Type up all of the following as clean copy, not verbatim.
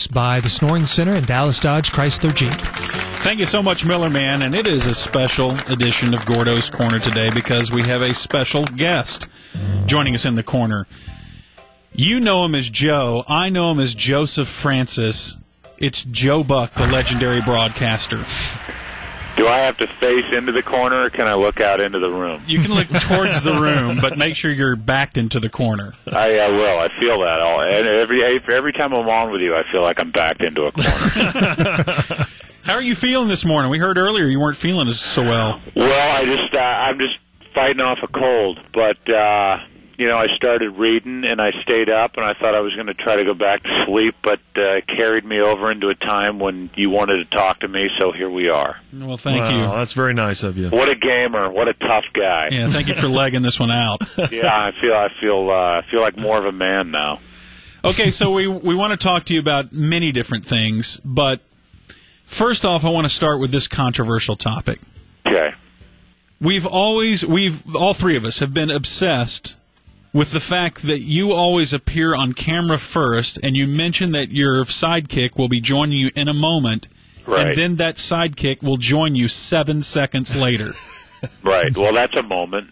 us by the Snoring Center and Dallas Dodge Chrysler Jeep. Thank you so much, Miller Man, and it is a special edition of Gordo's Corner today because we have a special guest joining us in the corner. You know him as Joe. I know him as Joseph Francis. It's Joe Buck, the legendary broadcaster. Do I have to face into the corner, or can I look out into the room? You can look towards the room, but make sure you're backed into the corner. I will. I feel that. And every time I'm on with you, I feel like I'm backed into a corner. How are you feeling this morning? We heard earlier you weren't feeling so well. Well, I'm just fighting off a cold, but I started reading and I stayed up, and I thought I was going to try to go back to sleep, but it carried me over into a time when you wanted to talk to me, so here we are. Well, thank you. That's very nice of you. What a gamer! What a tough guy! Yeah, thank you for legging this one out. Yeah, I feel like more of a man now. Okay, so we want to talk to you about many different things, but first off, I want to start with this controversial topic. Okay. We've all three of us have been obsessed with the fact that you always appear on camera first, and you mentioned that your sidekick will be joining you in a moment, right, and then that sidekick will join you 7 seconds later. Right. Well, that's a moment.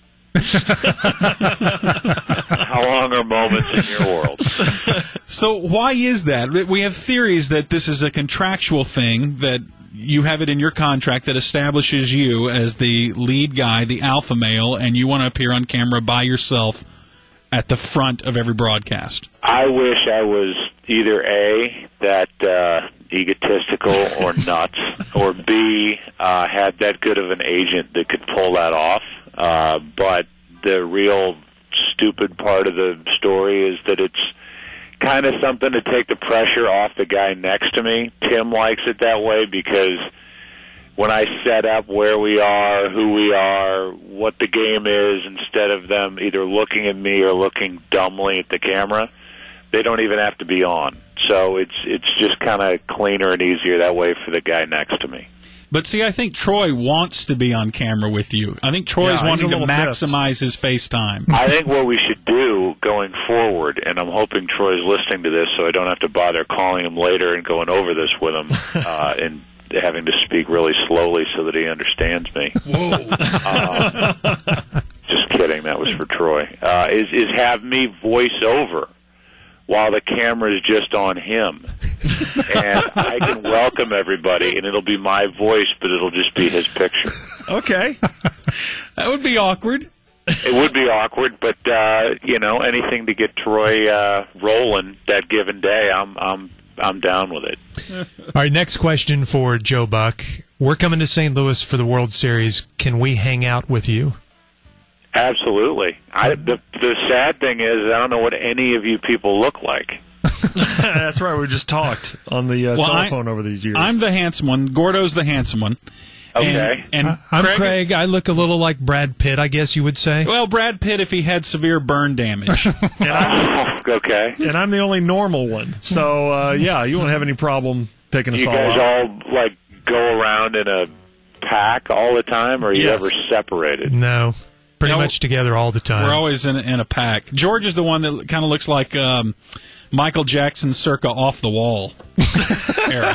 How long are moments in your world? So why is that? We have theories that this is a contractual thing, that you have it in your contract that establishes you as the lead guy, the alpha male, and you want to appear on camera by yourself at the front of every broadcast. I wish I was either A, that egotistical or nuts, or B, had that good of an agent that could pull that off. But the real stupid part of the story is that it's kind of something to take the pressure off the guy next to me. Tim likes it that way because when I set up where we are, who we are, what the game is, instead of them either looking at me or looking dumbly at the camera, they don't even have to be on. So it's just kind of cleaner and easier that way for the guy next to me. But see, I think Troy wants to be on camera with you. I think Troy's wanting to maximize his face time. I think what we should do going forward, and I'm hoping Troy's listening to this so I don't have to bother calling him later and going over this with him, and having to speak really slowly so that he understands me. Whoa. Just kidding. That was for Troy. Is have me voice over while the camera is just on him. And I can welcome everybody, and it'll be my voice, but it'll just be his picture. Okay. That would be awkward. It would be awkward, but, anything to get Troy rolling that given day, I'm down with it. All right, next question for Joe Buck. We're coming to St. Louis for the World Series. Can we hang out with you? Absolutely. The sad thing is I don't know what any of you people look like. That's right. We just talked on the telephone over these years. I'm the handsome one. Gordo's the handsome one. Okay. And I'm Craig. I look a little like Brad Pitt, I guess you would say. Well, Brad Pitt if he had severe burn damage. Okay. And I'm the only normal one. So, you won't have any problem picking us all up. You guys all, go around in a pack all the time, or are you ever separated? No. Pretty much together all the time. We're always in a pack. George is the one that kind of looks like Michael Jackson circa Off the Wall era.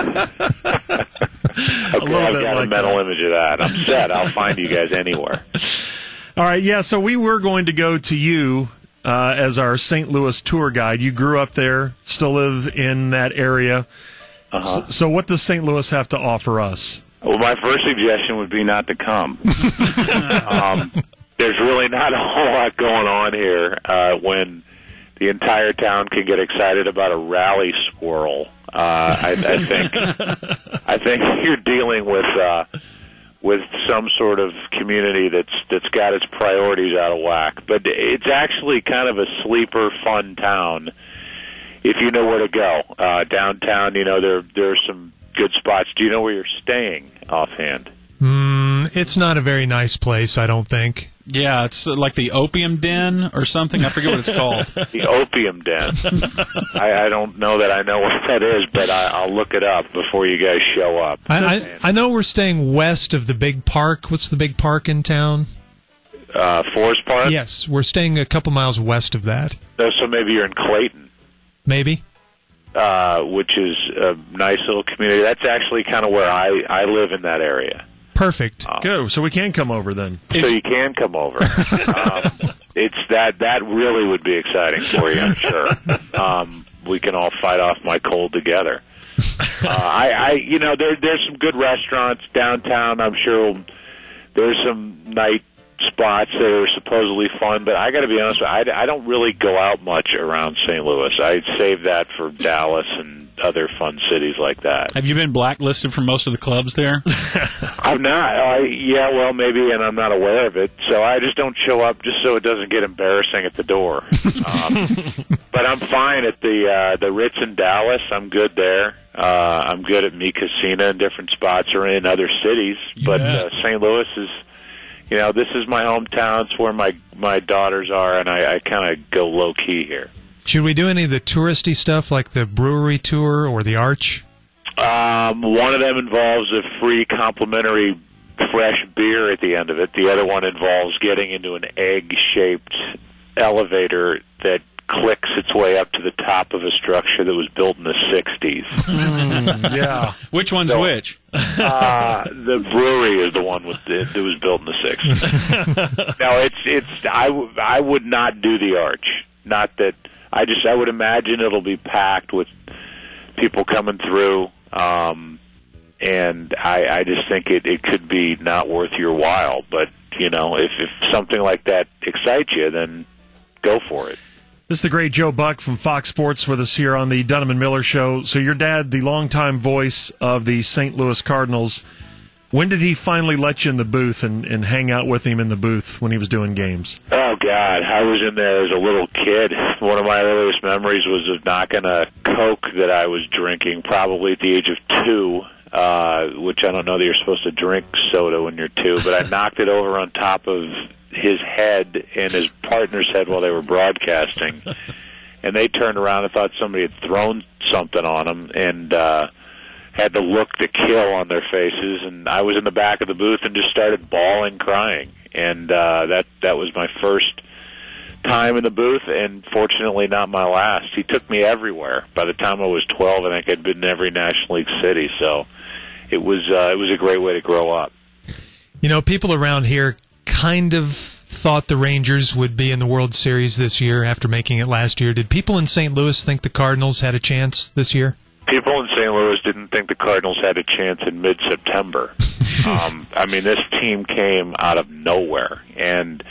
Okay, I've got a mental image of that. I'm set. I'll find you guys anywhere. All right, so we were going to go to you as our St. Louis tour guide. You grew up there, still live in that area. Uh-huh. So what does St. Louis have to offer us? Well, my first suggestion would be not to come. There's really not a whole lot going on here when the entire town can get excited about a rally swirl. I think you're dealing with some sort of community that's got its priorities out of whack. But it's actually kind of a sleeper, fun town if you know where to go. Downtown, there are some good spots. Do you know where you're staying offhand? It's not a very nice place, I don't think. Yeah, it's like the Opium Den or something. I forget what it's called. The Opium Den. I don't know that I know what that is, but I'll look it up before you guys show up. I know we're staying west of the big park. What's the big park in town? Forest Park? Yes, we're staying a couple miles west of that. So maybe you're in Clayton. Maybe. which is a nice little community. That's actually kind of where I live in that area. Perfect. Go. So we can come over then. So you can come over. It's that really would be exciting for you, I'm sure. We can all fight off my cold together. There's some good restaurants downtown. I'm sure there's some night spots that are supposedly fun, but I got to be honest with you, I don't really go out much around St. Louis. I save that for Dallas and other fun cities like that. Have you been blacklisted from most of the clubs there? I'm not. Well, maybe, and I'm not aware of it. So I just don't show up just so it doesn't get embarrassing at the door. But I'm fine at the Ritz in Dallas. I'm good there. I'm good at Mi Casina in different spots or in other cities. But St. Louis is, this is my hometown. It's where my daughters are, and I kind of go low-key here. Should we do any of the touristy stuff like the brewery tour or the Arch? One of them involves a free complimentary fresh beer at the end of it. The other one involves getting into an egg-shaped elevator that clicks its way up to the top of a structure that was built in the 60s. Yeah. Which one's which? The brewery is the one that was built in the 60s. No, I would not do the Arch. Not that... I would imagine it'll be packed with people coming through, and I just think it could be not worth your while. But, if something like that excites you, then go for it. This is the great Joe Buck from Fox Sports with us here on the Dunham and Miller Show. So your dad, the longtime voice of the St. Louis Cardinals, when did he finally let you in the booth and hang out with him in the booth when he was doing games? Oh, God. I was in there as a little kid. One of my earliest memories was of knocking a Coke that I was drinking, probably at the age of 2, which I don't know that you're supposed to drink soda when you're 2, but I knocked it over on top of his head and his partner's head while they were broadcasting. And they turned around and thought somebody had thrown something on them, and had the look to kill on their faces, and I was in the back of the booth and just started bawling, crying, and that was my first time in the booth, and fortunately not my last. He took me everywhere. By the time I was 12, I think I'd been in every National League city, so it was a great way to grow up. People around here kind of thought the Rangers would be in the World Series this year after making it last year. Did people in St. Louis think the Cardinals had a chance this year? People in St. Louis didn't think the Cardinals had a chance in mid-September. This team came out of nowhere. And,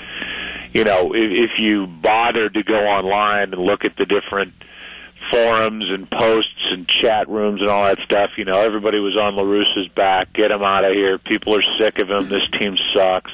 if you bothered to go online and look at the different forums and posts and chat rooms and all that stuff, everybody was on La Russa's back. Get him out of here. People are sick of him. This team sucks.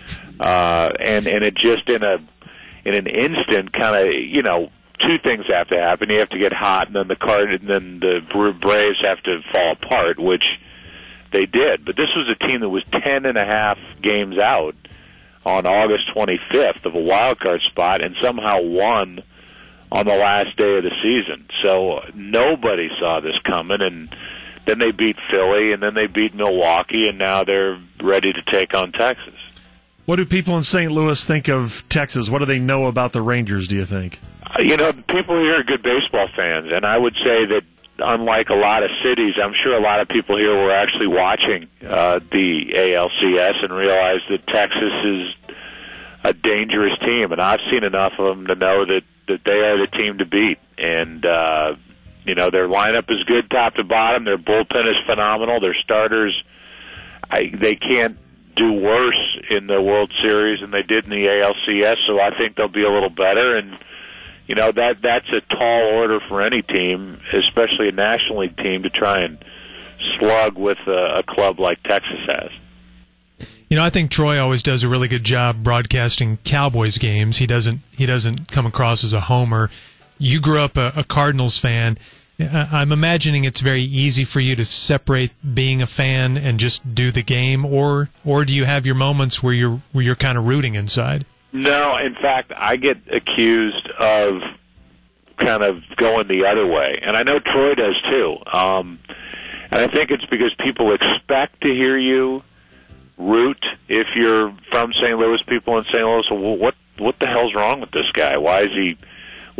And it just in an instant kind of, two things have to happen. You have to get hot, and then the Braves have to fall apart, which they did. But this was a team that was 10.5 games out on August 25th of a wild card spot, and somehow won on the last day of the season. So nobody saw this coming, and then they beat Philly, and then they beat Milwaukee, and now they're ready to take on Texas. What do people in St. Louis think of Texas? What do they know about the Rangers, do you think? People here are good baseball fans, and I would say that unlike a lot of cities, I'm sure a lot of people here were actually watching the ALCS and realized that Texas is a dangerous team, and I've seen enough of them to know that they are the team to beat. And, their lineup is good top to bottom. Their bullpen is phenomenal. Their starters, they can't do worse in the World Series than they did in the ALCS, so I think they'll be a little better. And that's a tall order for any team, especially a National League team, to try and slug with a club like Texas has. I think Troy always does a really good job broadcasting Cowboys games. He doesn't come across as a homer. You grew up a Cardinals fan. I'm imagining it's very easy for you to separate being a fan and just do the game, or do you have your moments where you're kind of rooting inside? No, in fact, I get accused of kind of going the other way, and I know Troy does too. And I think it's because people expect to hear you root if you're from St. Louis. People in St. Louis, well, what the hell's wrong with this guy? Why is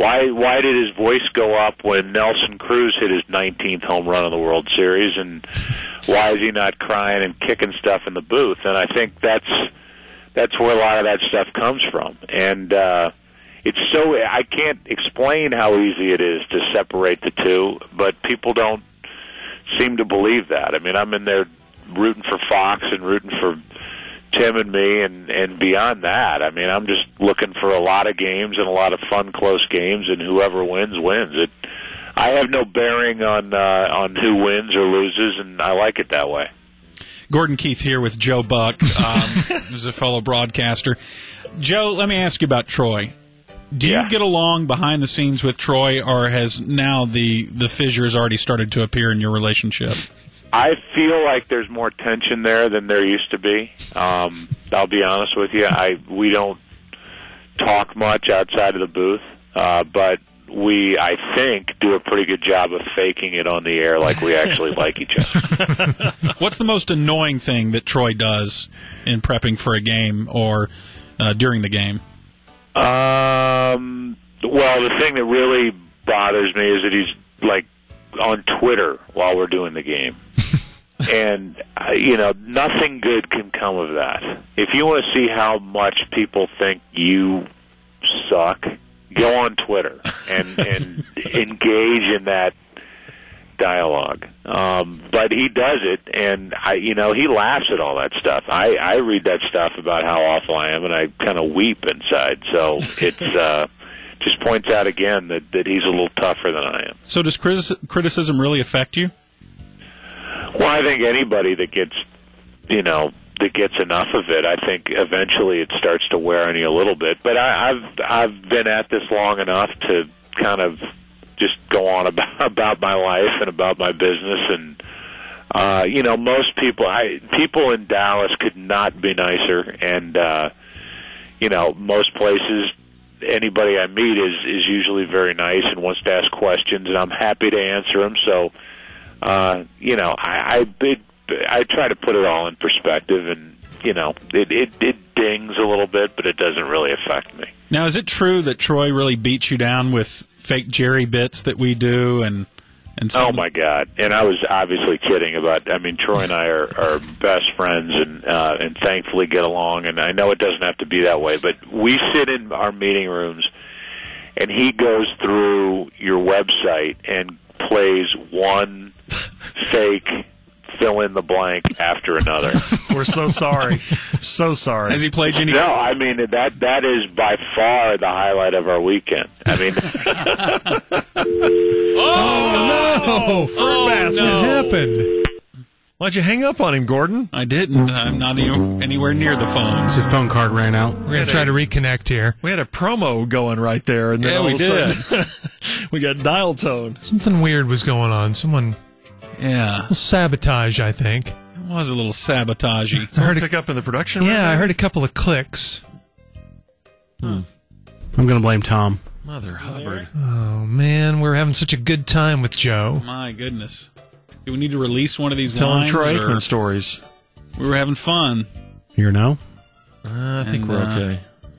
Why did his voice go up when Nelson Cruz hit his 19th home run of the World Series, and why is he not crying and kicking stuff in the booth? And I think that's where a lot of that stuff comes from. And it's so, I can't explain how easy it is to separate the two, but people don't seem to believe that. I mean, I'm in there rooting for Fox and rooting for Tim and me, and beyond that, I mean, I'm just looking for a lot of games and a lot of fun, close games, and whoever wins, wins. I have no bearing on who wins or loses, and I like it that way. Gordon Keith here with Joe Buck, who's a fellow broadcaster. Joe, let me ask you about Troy. Do you get along behind the scenes with Troy, or has now the fissures already started to appear in your relationship? I feel like there's more tension there than there used to be. I'll be honest with you. We don't talk much outside of the booth, but we, I think, do a pretty good job of faking it on the air like we actually like each other. What's the most annoying thing that Troy does in prepping for a game or during the game? Well, the thing that really bothers me is that he's, like, on Twitter while we're doing the game. And, nothing good can come of that. If you want to see how much people think you suck, go on Twitter and engage in that dialogue. But he does it, and he laughs at all that stuff. I read that stuff about how awful I am, and I kind of weep inside. So it's just points out again that he's a little tougher than I am. So does criticism really affect you? Well, I think anybody that gets enough of it, I think eventually it starts to wear on you a little bit. But I've been at this long enough to kind of just go on about my life and about my business, and most people in Dallas could not be nicer, and most places anybody I meet is usually very nice and wants to ask questions, and I'm happy to answer them. So I try to put it all in perspective, and it dings a little bit, but it doesn't really affect me. Now, is it true that Troy really beats you down with fake Jerry bits that we do? And oh my God! And I was obviously kidding about. I mean, Troy and I are best friends, and thankfully get along. And I know it doesn't have to be that way, but we sit in our meeting rooms, and he goes through your website and plays one fake fill in the blank after another. We're so sorry. So sorry. Has he played any? No, I mean, that is by far the highlight of our weekend. I mean, no! What happened? Why'd you hang up on him, Gordon? I didn't. I'm not anywhere near the phones. His phone card ran out. We're going to try to reconnect here. We had a promo going right there, and then all we of a sudden, we got dial tone. Something weird was going on. Someone... Yeah. Sabotage, I think. It was a little sabotagey. I heard a pick up in the production room. Yeah, I heard a couple of clicks. I'm going to blame Tom. Mother Hubbard. Oh, man, we're having such a good time with Joe. My goodness. Do we need to release one of these Telling lines? Troy Aikman stories. We were having fun. Here now? I think we're okay.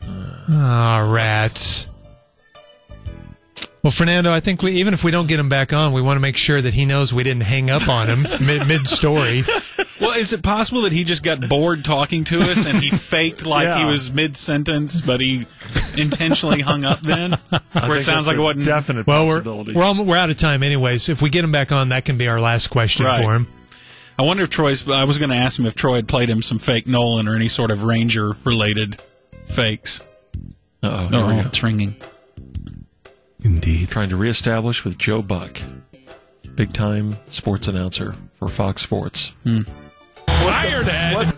Rats. Well, Fernando, I think even if we don't get him back on, we want to make sure that he knows we didn't hang up on him mid-story. Well, is it possible that he just got bored talking to us and he faked like he was mid-sentence, but he intentionally hung up then? Where it sounds like it wasn't... Definite possibility. We're out of time anyways. If we get him back on, that can be our last question for him. I wonder if I was going to ask him if Troy had played him some fake Nolan or any sort of Ranger-related fakes. Uh-oh, here we go. It's ringing. Indeed. Trying to reestablish with Joe Buck, big-time sports announcer for Fox Sports. Tired, Ed.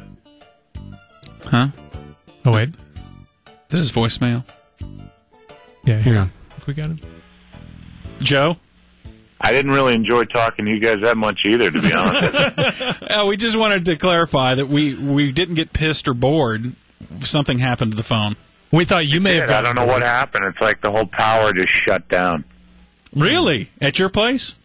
Huh? Oh, wait. Is that his voicemail? Yeah, Hang on. We got him. Joe? I didn't really enjoy talking to you guys that much either, to be honest. We just wanted to clarify that we didn't get pissed or bored. Something happened to the phone. We thought you may have... I don't know what happened. It's like the whole power just shut down. Really? At your place?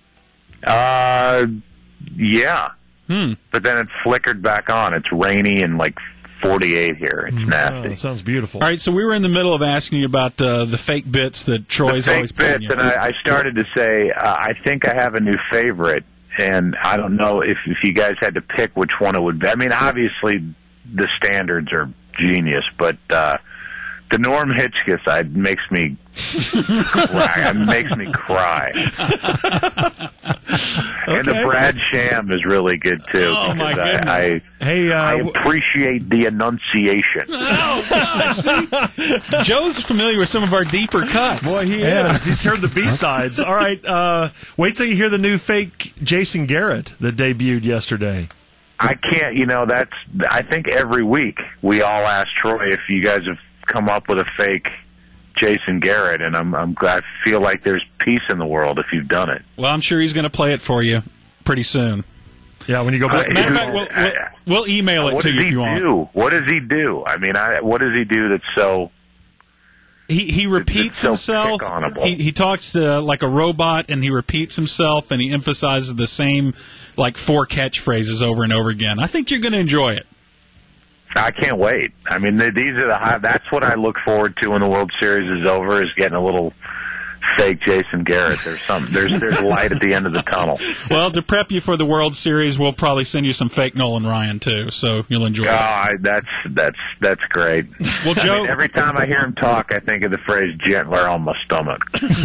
Yeah. But then it flickered back on. It's rainy and like 48 here. It's nasty. That sounds beautiful. All right, so we were in the middle of asking you about the fake bits that Troy's always putting you. And I started to say, I think I have a new favorite, and I don't know if you guys had to pick which one it would be. I mean, obviously, the standards are genius, but the Norm Hitchcock side makes me cry. It makes me cry. And the Brad Sham is really good too. Oh my goodness! I appreciate the enunciation. Oh gosh! See? Joe's familiar with some of our deeper cuts. Boy, he is. He's heard the B-sides. All right, wait till you hear the new fake Jason Garrett that debuted yesterday. I can't. I think every week we all ask Troy if you guys have come up with a fake Jason Garrett, and I'm glad. I feel like there's peace in the world if you've done it. Well, I'm sure he's going to play it for you pretty soon. Yeah, when you go back. Matter of fact, we'll email it to you if you want. What does he do? I mean, what does he do that's so... He repeats himself. He talks like a robot, and he repeats himself, and he emphasizes the same, 4 catchphrases over and over again. I think you're going to enjoy it. I can't wait. I mean, these are that's what I look forward to when the World Series is over, is getting a little fake Jason Garrett. There's light at the end of the tunnel. Well, to prep you for the World Series, we'll probably send you some fake Nolan Ryan too, so you'll enjoy it. That's great. Well, Joe, every time I hear him talk, I think of the phrase "gentler on my stomach."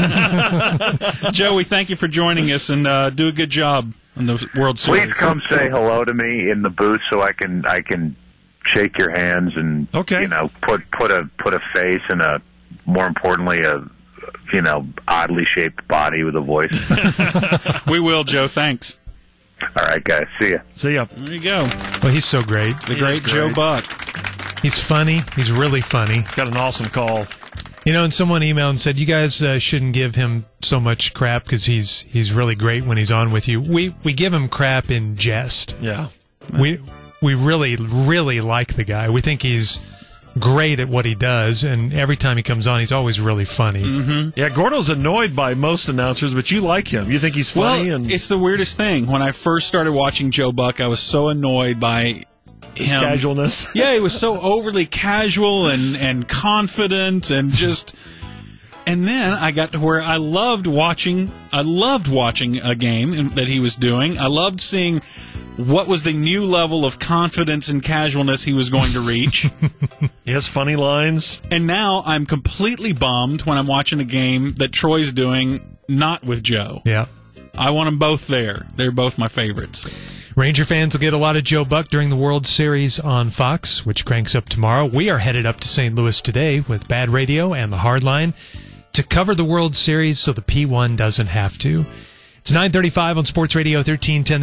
Joe, we thank you for joining us, and do a good job in the World Series. Please come say hello to me in the booth so I can shake your hands and put a face and more importantly a oddly shaped body with a voice. We will, Joe. Thanks. All right, guys. See ya. See ya. There you go. Well, he's so great. The great Joe Buck. He's funny. He's really funny. Got an awesome call. And someone emailed and said, you guys shouldn't give him so much crap because he's really great when he's on with you. We give him crap in jest. Yeah. We really, really like the guy. We think he's great at what he does, and every time he comes on, he's always really funny. Mm-hmm. Yeah, Gordo's annoyed by most announcers, but you like him. You think he's funny. Well, it's the weirdest thing. When I first started watching Joe Buck, I was so annoyed by his casualness. Yeah, he was so overly casual and confident and just... And then I got to where I loved watching a game that he was doing. I loved seeing what was the new level of confidence and casualness he was going to reach. He has funny lines. And now I'm completely bummed when I'm watching a game that Troy's doing not with Joe. Yeah. I want them both there. They're both my favorites. Ranger fans will get a lot of Joe Buck during the World Series on Fox, which cranks up tomorrow. We are headed up to St. Louis today with Bad Radio and the Hardline to cover the World Series so the P1 doesn't have to. It's 9:35 on Sports Radio 1310.